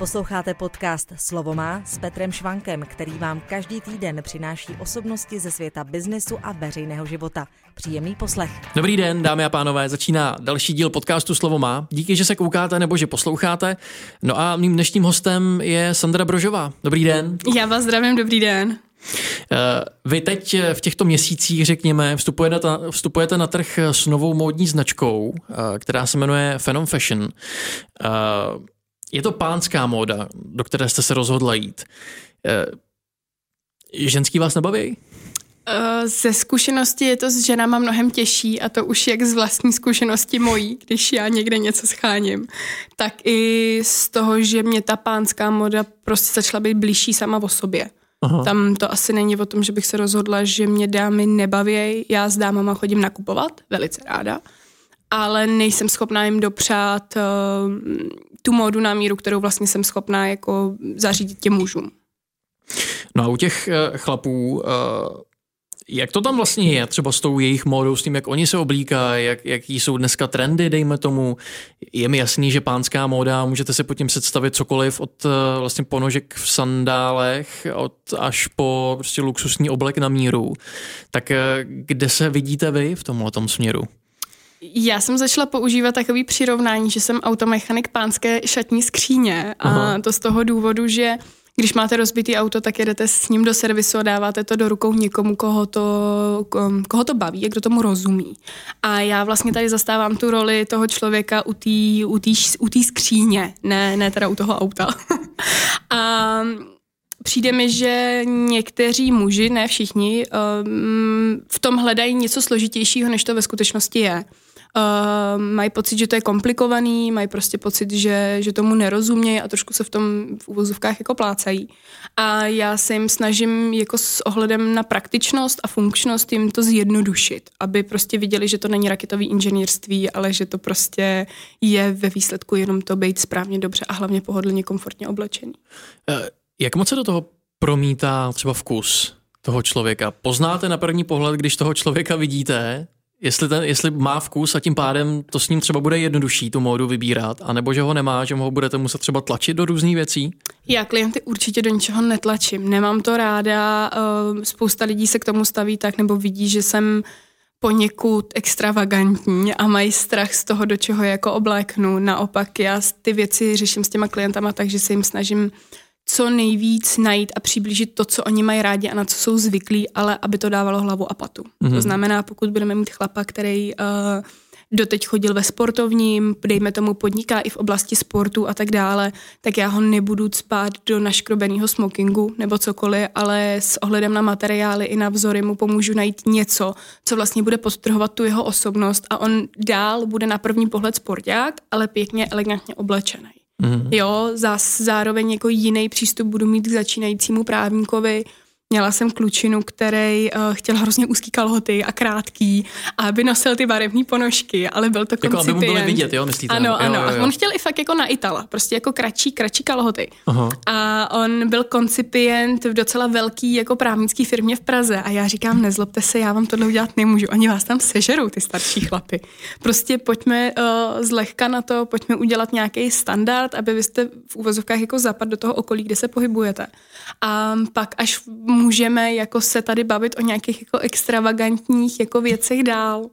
Posloucháte podcast Slovo má s Petrem Švankem, který vám každý týden přináší osobnosti ze světa biznesu a veřejného života. Příjemný poslech. Dobrý den, dámy a pánové, začíná další díl podcastu Slovo má. Díky, že se koukáte nebo že posloucháte. No a mým dnešním hostem je Sandra Brožová. Dobrý den. Já vás zdravím, dobrý den. Vy teď v těchto měsících, řekněme, vstupujete na trh s novou módní značkou, která se jmenuje Phenom Fashion. Je to pánská móda, do které jste se rozhodla jít. Ženský vás nebaví? Ze zkušenosti je to s ženama mnohem těžší, a to už jak z vlastní zkušenosti mojí, když já někde něco scháním, tak i z toho, že mě ta pánská móda prostě začala být blížší sama o sobě. Aha. Tam to asi není o tom, že bych se rozhodla, že mě dámy nebaví. Já s dámama chodím nakupovat, velice ráda, ale nejsem schopná jim dopřát tu módu na míru, kterou vlastně jsem schopná jako zařídit těm mužům. No a u těch chlapů, jak to tam vlastně je třeba s tou jejich módou, s tím, jak oni se oblíkají, jaký jsou dneska trendy, dejme tomu. Je mi jasný, že pánská móda, můžete si pod tím představit cokoliv od vlastně ponožek v sandálech až po prostě luxusní oblek na míru. Tak kde se vidíte vy v tomhletom směru? Já jsem začala používat takový přirovnání, že jsem automechanik pánské šatní skříně. Aha. A to z toho důvodu, že když máte rozbitý auto, tak jedete s ním do servisu a dáváte to do rukou někomu, koho to baví a kdo tomu rozumí. A já vlastně tady zastávám tu roli toho člověka u té skříně, ne teda u toho auta. A přijde mi, že někteří muži, ne všichni, v tom hledají něco složitějšího, než to ve skutečnosti je. Mají pocit, že to je komplikovaný, mají prostě pocit, že tomu nerozumějí a trošku se v tom v uvozovkách jako plácají. A já se jim snažím jako s ohledem na praktičnost a funkčnost jim to zjednodušit, aby prostě viděli, že to není raketový inženýrství, ale že to prostě je ve výsledku jenom to být správně dobře a hlavně pohodlně, komfortně oblečený. Jak moc se do toho promítá třeba vkus toho člověka? Poznáte na první pohled, když toho člověka vidíte, jestli má vkus a tím pádem to s ním třeba bude jednodušší tu módu vybírat, anebo že ho nemá, že ho budete muset třeba tlačit do různých věcí? Já klienty určitě do ničeho netlačím. Nemám to ráda, spousta lidí se k tomu staví tak, nebo vidí, že jsem poněkud extravagantní a mají strach z toho, do čeho jako obléknu. Naopak já ty věci řeším s těma klientama, takže se jim snažím co nejvíc najít a přiblížit to, co oni mají rádi a na co jsou zvyklí, ale aby to dávalo hlavu a patu. To znamená, pokud budeme mít chlapa, který doteď chodil ve sportovním, dejme tomu podniká i v oblasti sportu a tak dále, tak já ho nebudu cpát do naškrobeného smokingu nebo cokoliv, ale s ohledem na materiály i na vzory mu pomůžu najít něco, co vlastně bude podtrhovat tu jeho osobnost a on dál bude na první pohled sporták, ale pěkně elegantně oblečený. Jo, zároveň jako jiný přístup budu mít k začínajícímu právníkovi. Měla jsem klučinu, který chtěl hrozně úzký kalhoty a krátký, a aby nosil ty barevné ponožky, ale byl to koncipient. Jako aby mu byly vidět, jo, myslíte? Ano. Jo. A on chtěl i fakt jako na Itala, prostě jako kratší kalhoty. Aha. A on byl koncipient v docela velký jako právnický firmě v Praze a já říkám, nezlobte se, já vám tohle udělat nemůžu, oni vás tam sežerou, ty starší chlapy. Prostě pojďme zlehka na to, pojďme udělat nějaký standard, aby vy jste v úvozovkách jako zapadl do toho okolí, kde se pohybujete. A pak až můžeme jako se tady bavit o nějakých jako extravagantních jako věcech dál.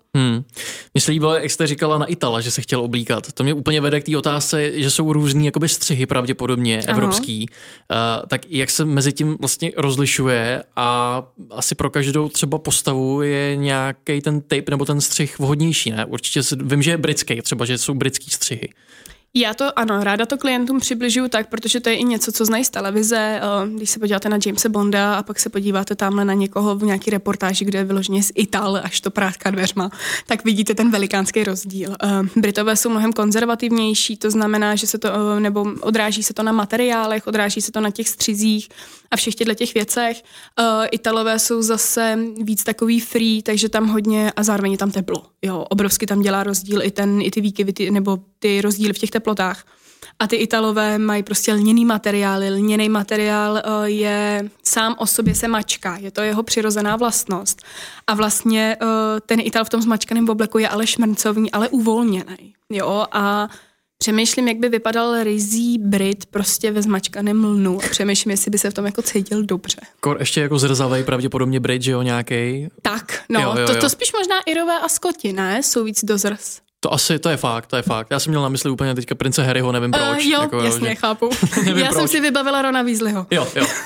Mně se líbilo, jak jste říkala na Itala, že se chtěl oblíkat. To mě úplně vede k té otázce, že jsou různý jakoby střihy pravděpodobně evropský. Tak jak se mezi tím vlastně rozlišuje a asi pro každou třeba postavu je nějaký ten typ nebo ten střih vhodnější, ne? Určitě vím, že je britský, třeba, že jsou britský střihy. Já to, ano, ráda to klientům přibližuju tak, protože to je i něco, co znají z televize. Když se podíváte na Jamese Bonda a pak se podíváte tamhle na někoho v nějaký reportáži, kde je vyloženě z Ital, až to prátká dveřma, tak vidíte ten velikánský rozdíl. Britové jsou mnohem konzervativnější, to znamená, že se to, nebo odráží se to na materiálech, odráží se to na těch střizích a všech těch věcech. Italové jsou zase víc takový free, takže tam hodně a zároveň je tam teplo. Jo, obrovsky tam dělá rozdíl i ty výkyvy, nebo ty rozdíly v těch teplotách. A ty Italové mají prostě lněný materiály. Lněný materiál je sám o sobě se mačká. Je to jeho přirozená vlastnost. A vlastně ten Ital v tom zmačkaném obleku je ale šmrncový, ale uvolněný. Jo, a Přemýšlím, jak by vypadal ryzí Brit prostě ve zmačkaném lnu a přemýšlím, jestli by se v tom jako cítil dobře. Ještě jako zrzavej, pravděpodobně Brit, že jo, nějakej. Tak, no, jo. To spíš možná Irové a Skoti, ne? Jsou víc do zrz. To je fakt. Já jsem měl na mysli úplně teďka prince Harryho, nevím proč. Jo, jako, jasně, chápu. Já jsem si vybavila Rona Weasleyho. Jo.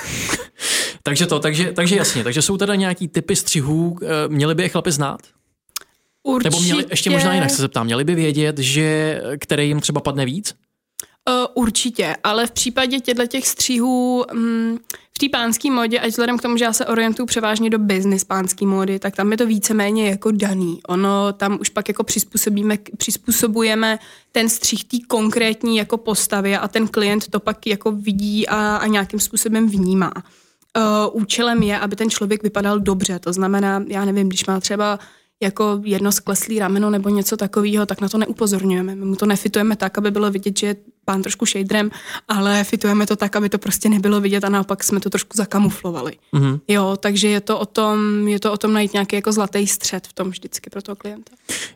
takže jasně, takže jsou teda nějaký typy střihů, měli by je chlapi znát? Určitě. Nebo ještě možná jinak se zeptám, měli by vědět, že který jim třeba padne víc? Určitě, ale v případě těch střihů v té pánské módě, ať vzhledem k tomu, že já se orientuju převážně do business pánské módy, tak tam je to víceméně jako daný. Ono tam už pak jako přizpůsobujeme ten střih té konkrétní jako postavě a ten klient to pak jako vidí a nějakým způsobem vnímá. Účelem je, aby ten člověk vypadal dobře, to znamená, já nevím, když má třeba jako jedno skleslý rameno nebo něco takového, tak na to neupozorňujeme. My mu to nefitujeme tak, aby bylo vidět, že je pán trošku šejdrem, ale fitujeme to tak, aby to prostě nebylo vidět a naopak jsme to trošku zakamuflovali. Mm-hmm. Jo, takže je to o tom najít nějaký jako zlatý střed v tom vždycky pro toho klienta.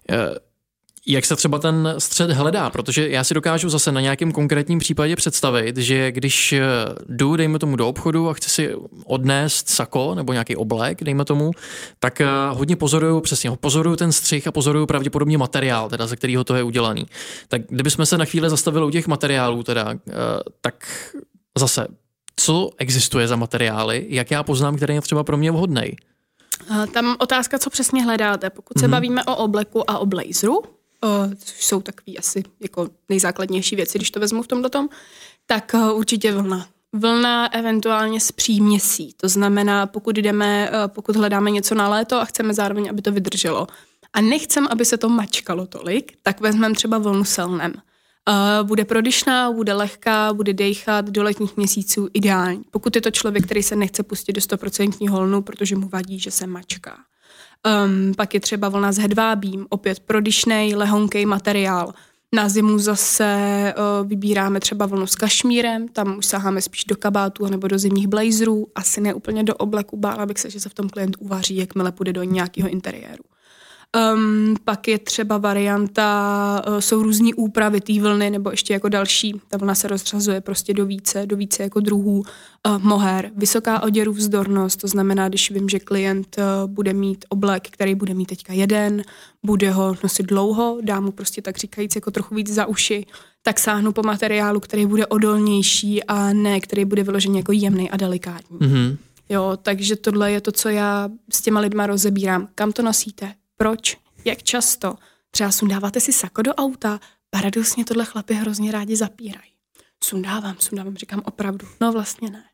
Jak se třeba ten střed hledá? Protože já si dokážu zase na nějakém konkrétním případě představit, že když jdu, dejme tomu, do obchodu a chci si odnést sako nebo nějaký oblek, dejme tomu, tak hodně pozoruju ten střih a pozoruju pravděpodobně materiál, teda, ze kterého to je udělaný. Tak kdybychom se na chvíli zastavili u těch materiálů, teda, tak zase, co existuje za materiály, jak já poznám, který je třeba pro mě vhodnej? Tam otázka, co přesně hledáte. Pokud se bavíme o obleku a o blazeru, což jsou takový asi jako nejzákladnější věci, když to vezmu v tomhletom, tak určitě vlna. Vlna eventuálně s příměsí. To znamená, pokud hledáme něco na léto a chceme zároveň, aby to vydrželo a nechceme, aby se to mačkalo tolik, tak vezmeme třeba vlnu s lnem. Bude prodyšná, bude lehká, bude dejchat, do letních měsíců ideální. Pokud je to člověk, který se nechce pustit do 100% lnu, protože mu vadí, že se mačká. Pak je třeba vlna s hedvábím, opět prodyšnej, lehonkej materiál. Na zimu zase vybíráme třeba vlnu s kašmírem, tam už saháme spíš do kabátů nebo do zimních blazerů, asi ne úplně do obleku, bála bych se, že se v tom klient uvaří, jakmile půjde do nějakého interiéru. Pak je třeba varianta, jsou různý úpravy té vlny, nebo ještě jako další, ta vlna se rozřazuje prostě do více jako druhů moher. Vysoká oděrůvzdornost, to znamená, když vím, že klient bude mít oblek, který bude mít teďka jeden, bude ho nosit dlouho, dám mu prostě tak říkajíc jako trochu víc za uši, tak sáhnu po materiálu, který bude odolnější a ne, který bude vyložený jako jemný a delikátní. Mm-hmm. Jo, takže tohle je to, co já s těma lidma rozebírám. Kam to nosíte? Proč? Jak často? Třeba sundáváte si sako do auta? Paradoxně tohle chlapi hrozně rádi zapírají. Sundávám, říkám opravdu. No vlastně ne.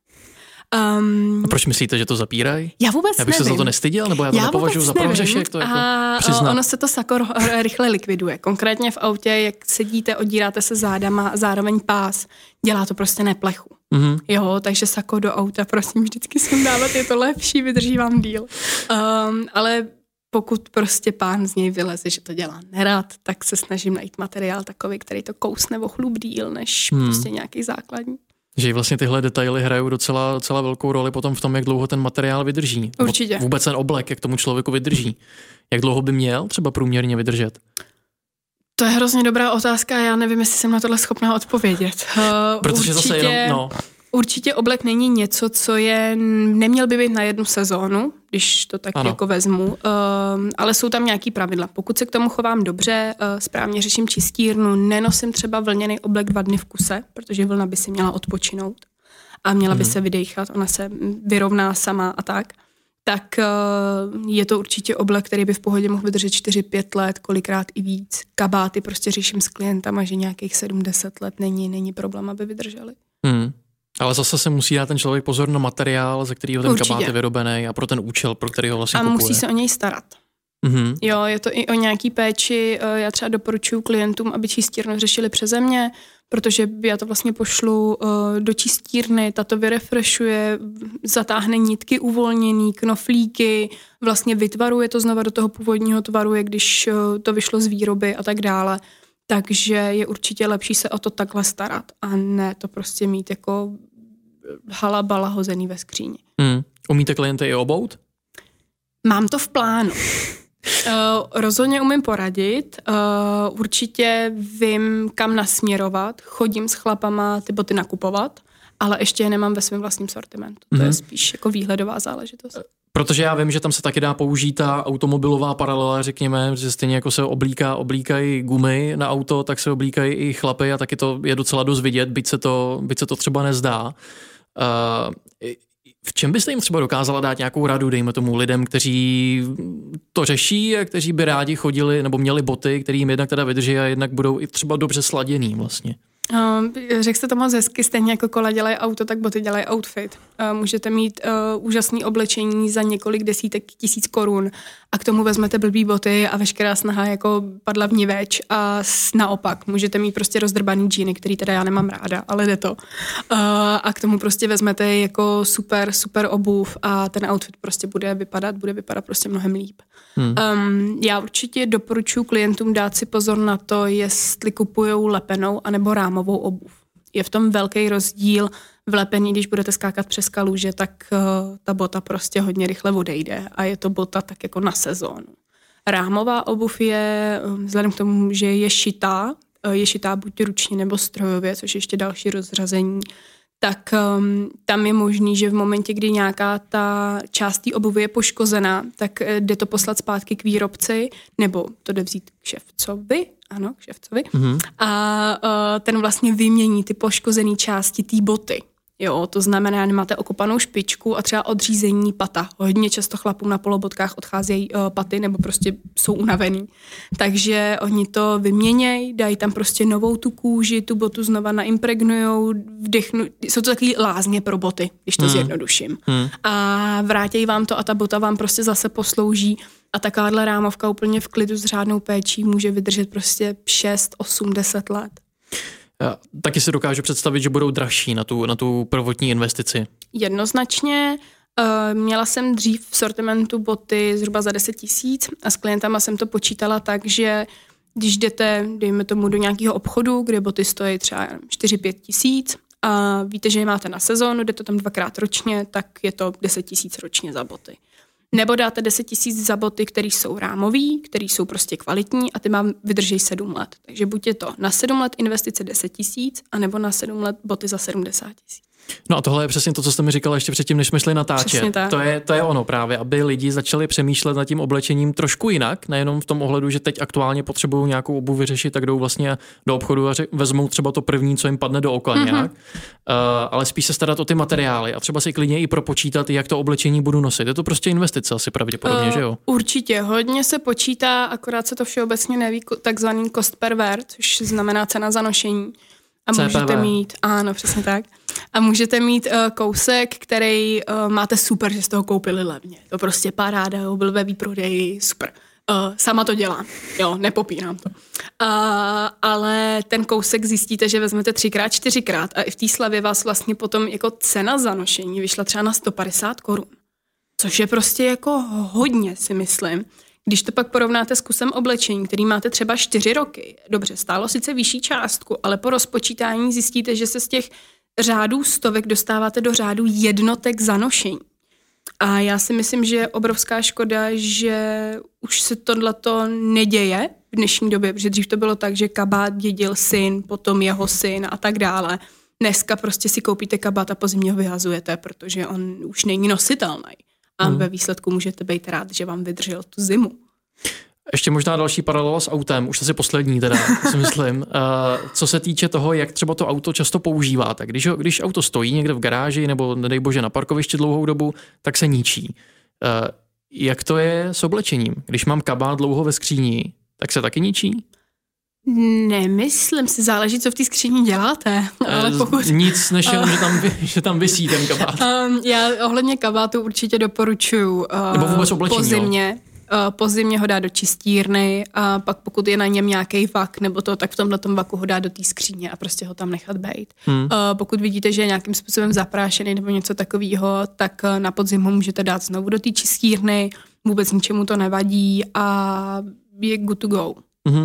A proč myslíte, že to zapírají? Já vůbec nevím. Já bych se za to nestyděl, nebo já to nepovažuji za prohřešek, to jako přiznat. Ono se to sako rychle likviduje. Konkrétně v autě, jak sedíte, odíráte se zádama a zároveň pás, dělá to prostě neplechu. Mm-hmm. Jo, takže sako do auta, prosím, vždycky sundávat, je to lepší, vydrží vám díl. Ale pokud prostě pán z něj vyleze, že to dělá nerad, tak se snažím najít materiál takový, který to kousne o chlup díl, než prostě nějaký základní. Že vlastně tyhle detaily hrajou docela velkou roli potom v tom, jak dlouho ten materiál vydrží. Určitě. Vůbec ten oblek, jak tomu člověku vydrží. Jak dlouho by měl třeba průměrně vydržet? To je hrozně dobrá otázka, já nevím, jestli jsem na tohle schopná odpovědět. Protože zase jenom, Určitě oblek není něco, co neměl by být na jednu sezónu, když to tak jako vezmu, ale jsou tam nějaký pravidla. Pokud se k tomu chovám dobře, správně řeším čistírnu, nenosím třeba vlněný oblek 2 dny v kuse, protože vlna by si měla odpočinout a měla by se vydejchat, ona se vyrovná sama a tak je to určitě oblek, který by v pohodě mohl vydržet 4-5 let, kolikrát i víc. Kabáty prostě řeším s klientama, že nějakých 7-10 let není problém, aby vydrželi. Ale zase se musí dát ten člověk pozor na materiál, ze kterého ten kabát je vyrobený a pro ten účel, pro který ho vlastně kupuje. A musí se o něj starat. Mm-hmm. Jo, je to i o nějaký péči. Já třeba doporučuji klientům, aby čistírnu řešili přeze mě, protože já to vlastně pošlu do čistírny, ta to vyrefreshuje, zatáhne nitky uvolněný, knoflíky, vlastně vytvaruje to znova do toho původního tvaru, jak když to vyšlo z výroby a tak dále. Takže je určitě lepší se o to takhle starat a ne to prostě mít jako halabala hozený ve skříni. Umíte klienty i obout? Mám to v plánu. Rozhodně umím poradit, určitě vím, kam nasměrovat, chodím s chlapama ty boty nakupovat, ale ještě je nemám ve svém vlastním sortimentu. To je spíš jako výhledová záležitost. Protože já vím, že tam se taky dá použít ta automobilová paralela, řekněme, že stejně jako se oblíkají gumy na auto, tak se oblíkají i chlapy a taky to je docela dost vidět, byť se to třeba nezdá. V čem byste jim třeba dokázala dát nějakou radu, dejme tomu lidem, kteří to řeší a kteří by rádi chodili nebo měli boty, které jim jednak teda vydrží a jednak budou i třeba dobře sladěný vlastně? Řekl jste to moc hezky, stejně jako kola dělají auto, tak boty dělají outfit. Můžete mít úžasné oblečení za několik desítek tisíc korun a k tomu vezmete blbý boty a veškerá snaha jako padla v ní več a naopak. Můžete mít prostě rozdrbaný džíny, který teda já nemám ráda, ale jde to. A k tomu prostě vezmete jako super obuv a ten outfit prostě bude vypadat prostě mnohem líp. Já určitě doporučuji klientům dát si pozor na to, jestli kupujou lepenou anebo rámovou obuv. Je v tom velký rozdíl. V lepení, když budete skákat přes kaluže, tak ta bota prostě hodně rychle odejde a je to bota tak jako na sezónu. Rámová obuv je, vzhledem k tomu, že je šitá buď ručně nebo strojově, což je ještě další rozřazení, tak tam je možný, že v momentě, kdy nějaká ta část té obuvy je poškozená, tak jde to poslat zpátky k výrobci, nebo to jde vzít k ševcovi, a ten vlastně vymění ty poškozené části té boty. Jo, to znamená, nemáte okopanou špičku a třeba odřízení pata. Hodně často chlapům na polobotkách odcházejí paty nebo prostě jsou unavený. Takže oni to vyměnějí, dají tam prostě novou tu kůži, tu botu znova naimpregnují, vdechnou. Jsou to takový lázně pro boty, když to zjednoduším. A vrátí vám to a ta bota vám prostě zase poslouží. A takováhle rámovka úplně v klidu s řádnou péčí může vydržet prostě 6, 8, 10 let. Já taky si dokážu představit, že budou dražší na tu prvotní investici. Jednoznačně. Měla jsem dřív v sortimentu boty zhruba za 10 000 a s klientama jsem to počítala tak, že když jdete, dejme tomu, do nějakého obchodu, kde boty stojí třeba 4-5 tisíc a víte, že je máte na sezónu, jde to tam 2krát ročně, tak je to 10 000 ročně za boty. Nebo dáte 10 000 za boty, které jsou rámový, které jsou prostě kvalitní a ty vám vydrží 7 let. Takže buď je to na 7 let investice 10 000, anebo na 7 let boty za 70 000. No a tohle je přesně to, co jste mi říkala ještě předtím, než jsme šli natáčet. To je ono právě, aby lidi začali přemýšlet nad tím oblečením trošku jinak, nejenom v tom ohledu, že teď aktuálně potřebují nějakou obuv vyřešit, tak jdou vlastně do obchodu a vezmou třeba to první, co jim padne do oka nějak, ale spíš se starat o ty materiály a třeba si klidně i propočítat, jak to oblečení budu nosit. Je to prostě investice asi pravděpodobně, že jo? Určitě, hodně se počítá, akorát se to všeobecně neví, takzvaný cost per wear, což znamená cena za nošení. A můžete mít, ano, přesně tak. A můžete mít kousek, který máte super, že jste ho koupili levně. To prostě paráda, byl ve výprodeji, super. Sama to dělám, jo, nepopírám to. Ale ten kousek zjistíte, že vezmete 3x, 4x a i v té slavě vás vlastně potom jako cena za nošení vyšla třeba na 150 korun. Což je prostě jako hodně, si myslím. Když to pak porovnáte s kusem oblečení, který máte třeba 4 roky, dobře, stálo sice vyšší částku, ale po rozpočítání zjistíte, že se z těch řádů stovek dostáváte do řádu jednotek za nošení. A já si myslím, že je obrovská škoda, že už se tohleto neděje v dnešní době, protože dřív to bylo tak, že kabát dědil syn, potom jeho syn a tak dále. Dneska prostě si koupíte kabát a po zimě ho vyhazujete, protože on už není nositelný. A ve výsledku můžete být rád, že vám vydržel tu zimu. Ještě možná další paralela s autem, už asi poslední teda, si myslím. Co se týče toho, jak třeba to auto často používáte. Když auto stojí někde v garáži nebo nedej bože na parkovišti dlouhou dobu, tak se ničí. Jak to je s oblečením? Když mám kabát dlouho ve skříni, tak se taky ničí? Nemyslím si, záleží, co v té skříni děláte. Ale pokud... Nic, než jenom, že tam visí ten kabát. Já ohledně kabátu určitě doporučuju nebo vůbec oblečení, po zimě ho dát do čistírny a pak pokud je na něm nějaký vak nebo to, tak v tomhletom vaku ho dát do té skříně a prostě ho tam nechat bejt. Pokud vidíte, že je nějakým způsobem zaprášený nebo něco takového, tak na podzim ho můžete dát znovu do té čistírny, vůbec ničemu to nevadí a je good to go.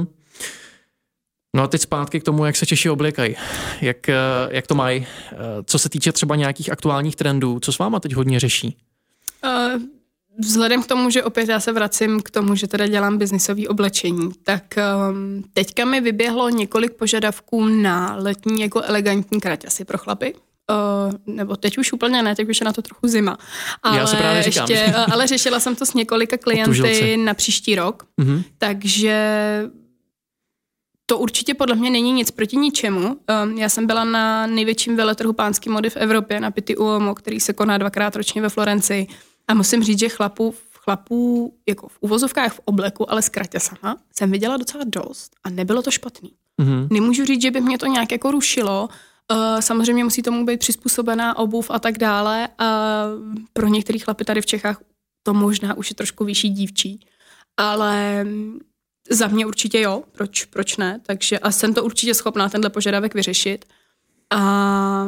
No a teď zpátky k tomu, jak se Češi oblékají. Jak to mají? Co se týče třeba nějakých aktuálních trendů, co s váma teď hodně řeší? Vzhledem k tomu, že opět já se vracím k tomu, že teda dělám biznisové oblečení, tak teďka mi vyběhlo několik požadavků na letní jako elegantní kraťasy pro chlapy. Nebo teď už úplně ne, teď už je na to trochu zima. Ale já se právě říkám. Ale řešila jsem to s několika klienty na příští rok, takže to určitě podle mě není nic proti ničemu. Já jsem byla na největším veletrhu pánský mody v Evropě, na Pitti Uomo, který se koná 2krát ročně ve Florencii. A musím říct, že chlapů jako v uvozovkách v obleku, ale s kraťasama jsem viděla docela dost a nebylo to špatný. Nemůžu říct, že by mě to nějak jako rušilo. Samozřejmě musí tomu být přizpůsobená obuv a tak dále. A pro některý chlapy tady v Čechách to možná už je trošku vyšší dívčí. Ale za mě určitě jo, proč ne? Takže a jsem to určitě schopná tenhle požadavek vyřešit. A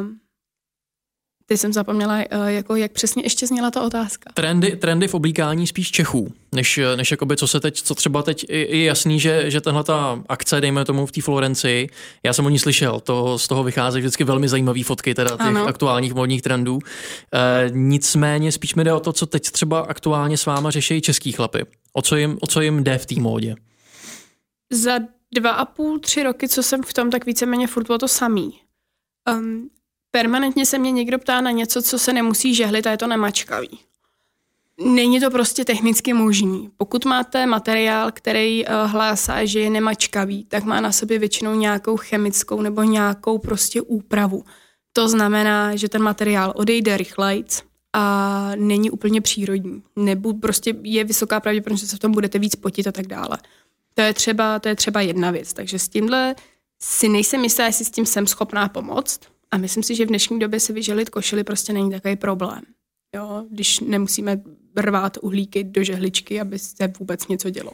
teď jsem zapomněla, jako jak přesně ještě zněla ta otázka. Trendy v oblíkání spíš Čechů, než jakoby, co třeba teď je jasný, že tenhle ta akce, dejme tomu v té Florencii, já jsem o ní slyšel, z toho vycházejí vždycky velmi zajímavé fotky teda těch aktuálních módních trendů. Nicméně spíš mi jde o to, co teď třeba aktuálně s váma řeší český chlapy. O co jim jde v té módě? Za 2,5-3 roky, co jsem v tom, tak víceméně furt bylo to samý. Permanentně se mě někdo ptá na něco, co se nemusí žehlit a je to nemačkavý. Není to prostě technicky možný. Pokud máte materiál, který hlásá, že je nemačkavý, tak má na sobě většinou nějakou chemickou nebo nějakou prostě úpravu. To znamená, že ten materiál odejde rychlejc a není úplně přírodní. Nebo prostě je vysoká pravděpodobnost, že se v tom budete víc potit a tak dále. To je třeba jedna věc. Takže s tímhle si nejsem jistá, jestli s tím jsem schopná pomoct. A myslím si, že v dnešní době si vyžehlit košili prostě není takový problém. Jo? Když nemusíme rvát uhlíky do žehličky, aby se vůbec něco dělo.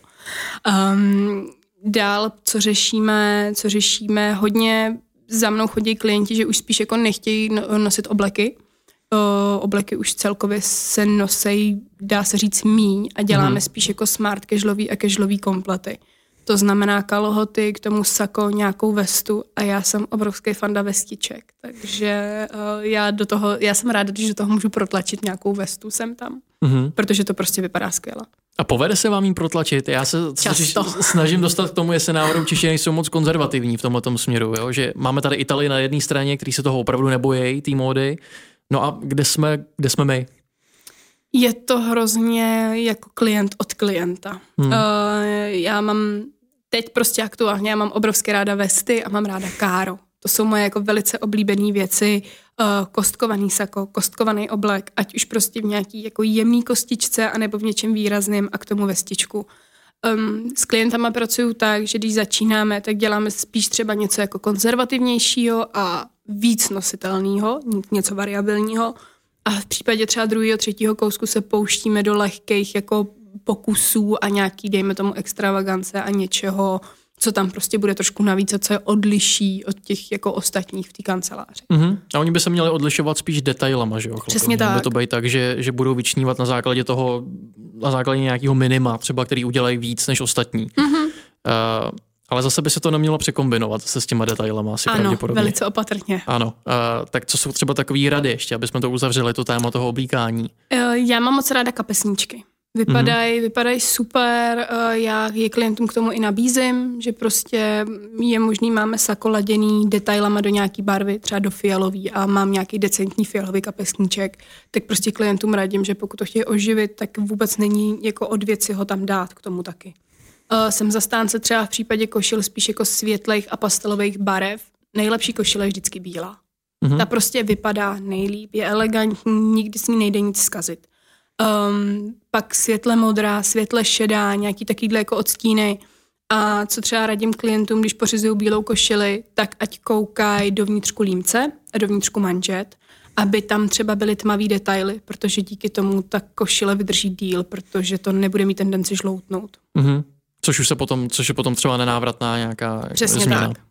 Dál, co řešíme, hodně za mnou chodí klienti, že už spíš jako nechtějí nosit obleky. Obleky už celkově se nosejí, dá se říct, míň a děláme spíš jako smart casualový a casualový komplety. To znamená kalhoty, k tomu sako, nějakou vestu a já jsem obrovský fanda vestiček, takže já jsem ráda, když do toho můžu protlačit nějakou vestu sem tam, protože to prostě vypadá skvěle. A povede se vám jí protlačit? Já se snažím dostat k tomu, jestli náhodou Češi nejsou moc konzervativní v tomhletom směru, jo? Že máme tady Italii na jedné straně, který se toho opravdu nebojí, té módy. No a kde jsme my? Je to hrozně jako klient od klienta. Já mám teď prostě aktuálně, já mám obrovsky ráda vesty a mám ráda káro. To jsou moje jako velice oblíbené věci. Kostkovaný sako, kostkovaný oblek, ať už prostě v nějaký jako jemný kostičce anebo v něčem výrazným a k tomu vestičku. S klientama pracuju tak, že když začínáme, tak děláme spíš třeba něco jako konzervativnějšího a víc nositelného, něco variabilního. A v případě třeba 2., 3. kousku se pouštíme do lehkých jako pokusů a nějaký, dejme tomu, extravagance a něčeho, co tam prostě bude trošku navíc a co je odliší od těch jako ostatních v té kanceláři. A oni by se měli odlišovat spíš detailama, že jo? Přesně tak. By to být tak, že budou vyčnívat na základě nějakého minima, třeba který udělají víc než ostatní. Ale zase by se to nemělo překombinovat se s těma detailama asi pravděpodobně. Ano, velice opatrně. Ano, tak co jsou třeba takový rady ještě, aby jsme to uzavřeli, to téma toho oblíkání? Já mám moc ráda kapesníčky. Vypadají super, já je klientům k tomu i nabízím, že prostě je možný, máme sako laděný detailama do nějaký barvy, třeba do fialový a mám nějaký decentní fialový kapesníček, tak prostě klientům radím, že pokud to chtějí oživit, tak vůbec není jako od věci ho tam dát k tomu taky. Jsem zastánce třeba v případě košil spíš jako světlých a pastelových barev. Nejlepší košile je vždycky bílá. Ta prostě vypadá nejlíp, je elegantní, nikdy s ní nejde nic zkazit. Pak světle modrá, světle šedá, nějaký takovýhle jako odstíny. A co třeba radím klientům, když pořizují bílou košili, tak ať koukají dovnitřku límce a dovnitřku manžet, aby tam třeba byly tmavý detaily, protože díky tomu ta košile vydrží díl, protože to nebude mít tendenci žloutnout. Což je potom třeba nenávratná nějaká přesně změna. Tak.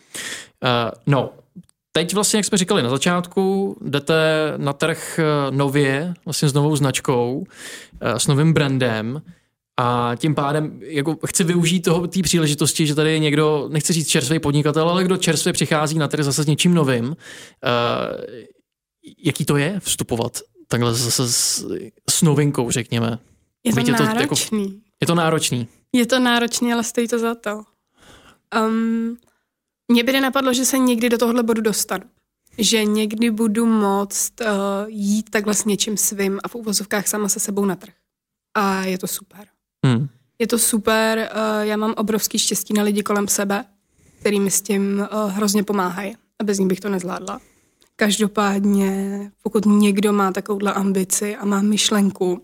No, teď vlastně, jak jsme říkali na začátku, jdete na trh nově, vlastně s novou značkou, s novým brandem a tím pádem jako chci využít té příležitosti, že tady je někdo, nechci říct čerstvý podnikatel, ale kdo čerstvě přichází na trh zase s něčím novým. Jaký to je vstupovat takhle zase s novinkou, řekněme. Je to náročný. Je to náročný. Je to náročný, ale stojí to za to. Mě by nenapadlo, že se někdy do tohohle bodu dostanu. Že někdy budu moct jít takhle s něčím svým a v uvozovkách sama se sebou na trh. A je to super. Je to super, já mám obrovský štěstí na lidi kolem sebe, který mi s tím hrozně pomáhají a bez nich bych to nezvládla. Každopádně, pokud někdo má takovouhle ambici a má myšlenku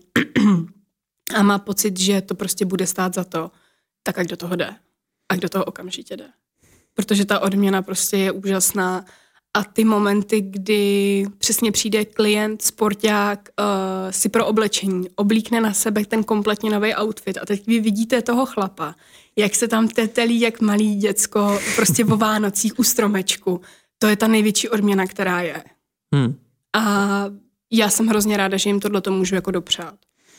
a má pocit, že to prostě bude stát za to, tak ať do toho jde. A do toho okamžitě jde. Protože ta odměna prostě je úžasná a ty momenty, kdy přesně přijde klient, sporták, si pro oblečení, oblíkne na sebe ten kompletně nový outfit a teď vy vidíte toho chlapa, jak se tam tetelí jak malý děcko prostě o Vánocích u stromečku. To je ta největší odměna, která je. A já jsem hrozně ráda, že jim tohleto můžu jako dopřát.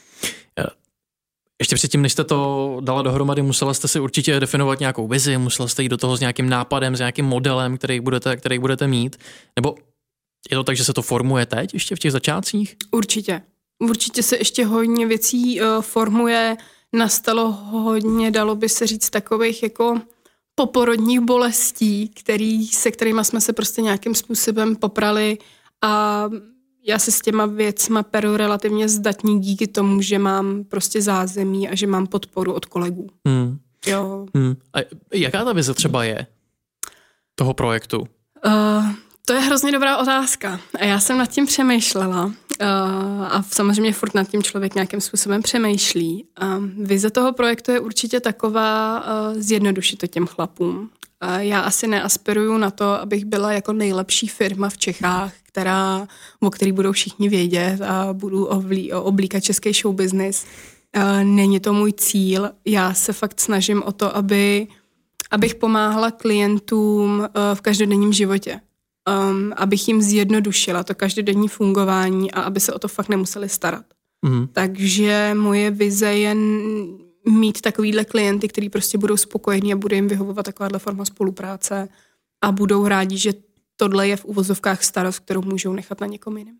Ještě předtím, než jste to dala dohromady, musela jste si určitě definovat nějakou vizi, musela jste jít do toho s nějakým nápadem, s nějakým modelem, který budete mít. Nebo je to tak, že se to formuje teď, ještě v těch začátcích? Určitě. Určitě se ještě hodně věcí formuje. Nastalo hodně, dalo by se říct, takových jako poporodních bolestí, se kterými jsme se prostě nějakým způsobem poprali a já se s těma věcma peru relativně zdatní díky tomu, že mám prostě zázemí a že mám podporu od kolegů. Jo. A jaká ta vize třeba je toho projektu? To je hrozně dobrá otázka. A já jsem nad tím přemýšlela. A samozřejmě furt nad tím člověk nějakým způsobem přemýšlí. Vize toho projektu je určitě taková zjednodušit to těm chlapům. Já asi neaspiruju na to, abych byla jako nejlepší firma v Čechách, o který budou všichni vědět a budu oblíkat český show business. Není to můj cíl. Já se fakt snažím o to, abych pomáhala klientům v každodenním životě. Abych jim zjednodušila to každodenní fungování a aby se o to fakt nemuseli starat. Takže moje vize je mít takovýhle klienty, který prostě budou spokojení a bude jim vyhovovat takováhle forma spolupráce a budou rádi, že tohle je v uvozovkách starost, kterou můžou nechat na někom jiném.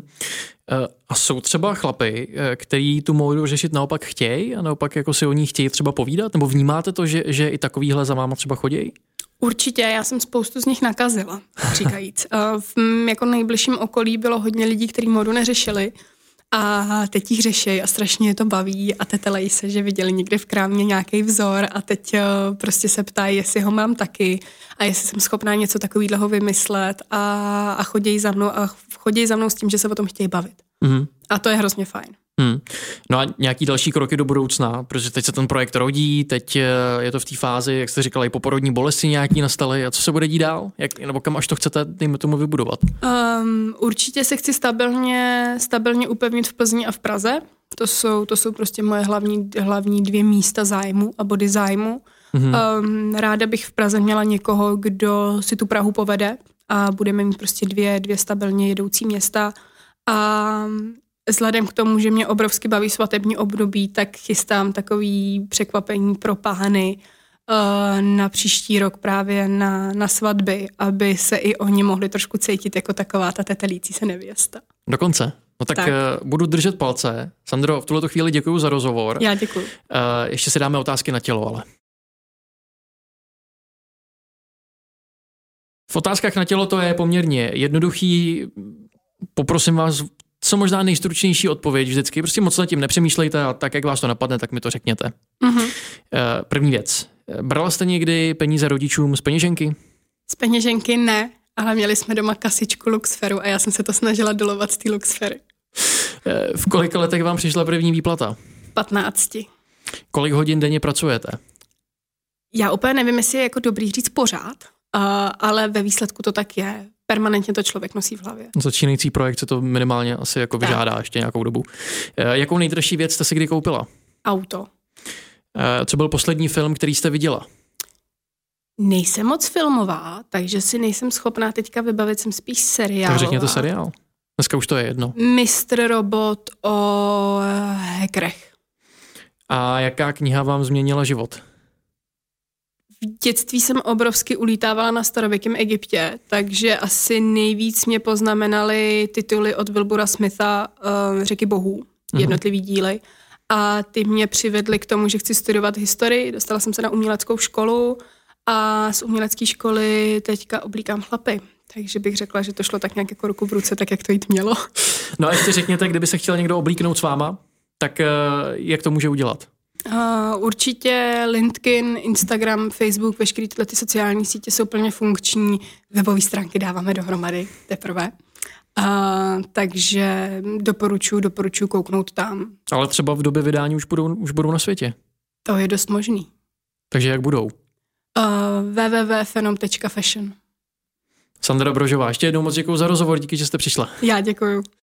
A jsou třeba chlapy, který tu módu řešit naopak chtějí a naopak jako si o ní chtějí třeba povídat? Nebo vnímáte to, že i takovýhle za váma třeba chodějí? Určitě, já jsem spoustu z nich nakazila, říkajíc. V jako nejbližším okolí bylo hodně lidí, kteří módu neřešili a teď jich řešejí a strašně je to baví a tetelejí se, že viděli někde v krámě nějaký vzor a teď prostě se ptají, jestli ho mám taky a jestli jsem schopná něco takového vymyslet a chodí za mnou s tím, že se o tom chtějí bavit. A to je hrozně fajn. No a nějaký další kroky do budoucna, protože teď se ten projekt rodí, teď je to v té fázi, jak jste říkala, i poporodní bolesti nějaký nastaly a co se bude dít dál? Nebo kam až to chcete, dejme tomu, vybudovat? Určitě se chci stabilně upevnit v Plzni a v Praze. To jsou prostě moje hlavní 2 místa zájmu a body zájmu. Ráda bych v Praze měla někoho, kdo si tu Prahu povede a budeme mít prostě dvě stabilně jedoucí města a vzhledem k tomu, že mě obrovsky baví svatební období, tak chystám takový překvapení pro pány na příští rok právě na svatby, aby se i oni mohli trošku cítit jako taková ta tetelící se nevěsta. Dokonce. No tak budu držet palce. Sandro, v tuhleto chvíli děkuju za rozhovor. Já děkuju. Ještě si dáme otázky na tělo, ale. V otázkách na tělo to je poměrně jednoduchý. Poprosím vás co možná nejstručnější odpověď vždycky. Prostě moc nad tím nepřemýšlejte a tak, jak vás to napadne, tak mi to řekněte. První věc. Brala jste někdy peníze rodičům z peněženky? Z peněženky ne, ale měli jsme doma kasičku Luxferu a já jsem se to snažila dolovat z té Luxfery. V kolika letech vám přišla první výplata? 15. Kolik hodin denně pracujete? Já úplně nevím, jestli je jako dobrý říct pořád, ale ve výsledku to tak je. Permanentně to člověk nosí v hlavě. Začínající projekt se to minimálně asi jako vyžádá ještě nějakou dobu. Jakou nejdražší věc jste si kdy koupila? Auto. Co byl poslední film, který jste viděla? Nejsem moc filmová, takže si nejsem schopná teďka vybavit, jsem spíš seriál. Tak řekněte seriál. Dneska už to je jedno. Mr. Robot o hackerech. A jaká kniha vám změnila život? V dětství jsem obrovsky ulítávala na starověkém Egyptě, takže asi nejvíc mě poznamenaly tituly od Wilbura Smitha Řeky bohů, jednotlivý díly. A ty mě přivedly k tomu, že chci studovat historii. Dostala jsem se na uměleckou školu a z umělecké školy teďka oblíkám chlapy. Takže bych řekla, že to šlo tak nějak jako ruku v ruce, tak jak to jít mělo. No a ještě řekněte, kdyby se chtěl někdo oblíknout s váma, tak jak to může udělat? Určitě LinkedIn, Instagram, Facebook, veškeré tyhle ty sociální sítě jsou plně funkční. Webové stránky dáváme dohromady teprve. Takže doporučuji kouknout tam. Ale třeba v době vydání už budou na světě. To je dost možný. Takže jak budou? www.phenom.fashion. Sandra Brožová, ještě jednou moc děkuju za rozhovor, díky, že jste přišla. Já děkuju.